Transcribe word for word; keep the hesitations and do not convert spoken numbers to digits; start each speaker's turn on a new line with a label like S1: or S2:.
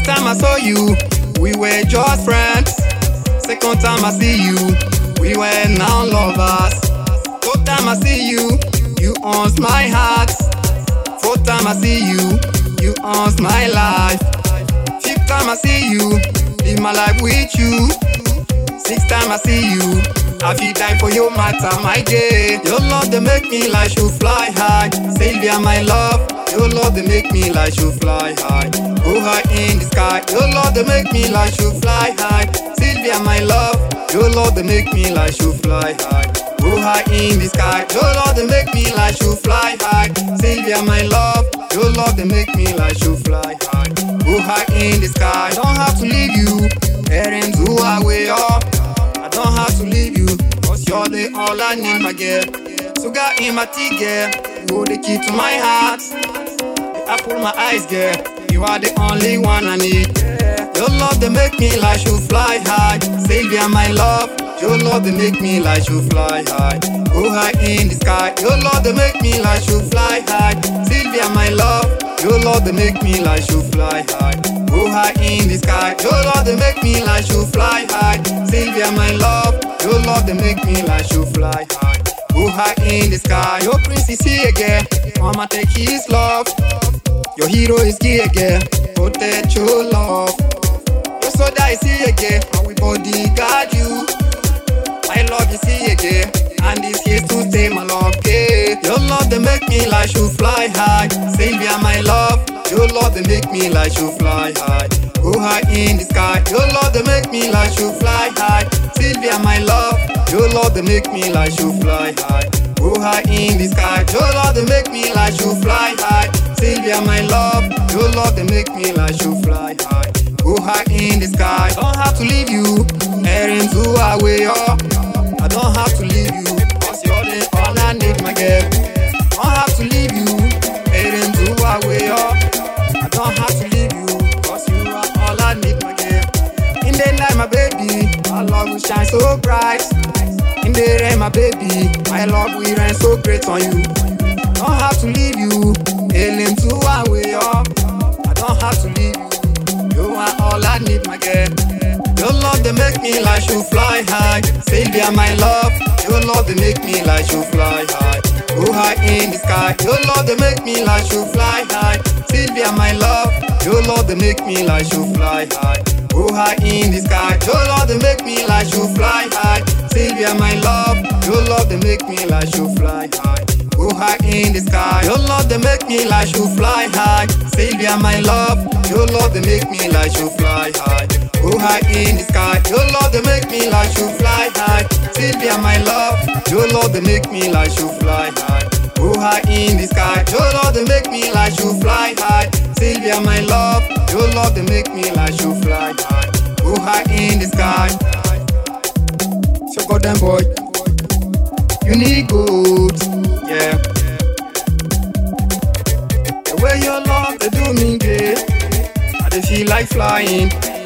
S1: time I saw you, we were just friends. Second time I see you, we were now lovers. Third time I see you, you owns my heart. Fourth time I see you, you owns my life. Fifth time I see you, live my life with you. Sixth time I see you, I feel die for your matter, my dear. Your love they make me like you fly high. Sylvia, my love, your love they make me like you fly high. Go high in the sky. Your love they make me like you fly high. Sylvia, my love, your love they make me like you fly high. Go high in the sky. Your love they make me like you fly high. Sylvia, my love, your love they make me like you fly high. Go high in the sky. Don't have to leave you. Parents who are way up. I don't have to leave you, cause you're the all I need, my girl. Sugar in my tea, girl. You the key to my heart. The apple my eyes, girl. You are the only one I need. Your love they make me like you fly high. Sylvia, my love, your love they make me like you fly high. Go high in the sky. Your love they make me like you fly high. Sylvia, my love, your love they make me like you fly high. Go high in the sky. Your love they make me like you fly high. Sylvia, my love, your love they make me like you fly high. Go high in the sky. Your prince is here again. Mama take his love. Your hero is here again. Protect your love. Your soldier is here again. And we bodyguard you. My love is here again. And it's here to stay, my love. Yeah. Your love they make me like you fly high. Sylvia, my love, your love they make me like you fly high. Go high in the sky. Your love they make me like you fly high. Sylvia, my love, your love they make me like you fly high. Go high in the sky. Your love they make me like you fly high. Sylvia, my love, your love they make me like you fly high. Go high in the sky. Don't have to leave you. Parents who are way up. I don't have to leave you, cause you're the all I need, my girl. Don't have to leave you. Parents who are way up. I don't have to leave you, cause you are all I need, my girl. In the night, my baby, my love will shine so bright. In the rain, my baby, my love will rain so great on you. Don't have to leave you. Hailing to our way up. I don't have to leave you. You are all I need, my girl. Your love they make me like you fly high. Sylvia, my love, your love they make me like you fly high. Go high in the sky. Your love they make me like you fly high. Sylvia, my love, your love they make me like you fly high. Go high in the sky. Your love they make me like you fly high. Sylvia, my love, your love they make me like you fly high. Go high in the sky. Your love they make me like you fly high. Sylvia, my love, your love they make me like you fly high. Go high in the sky. Your love they make me like you fly high. Sylvia, my love, your love they make me like you fly high. Go high in the sky. Your love they make me like you fly high. Sylvia, my love, your love they make me like you fly high. Go high in the sky. So goddamn boy, you need good, yeah. The way your love they do me good, I dey feel like flying.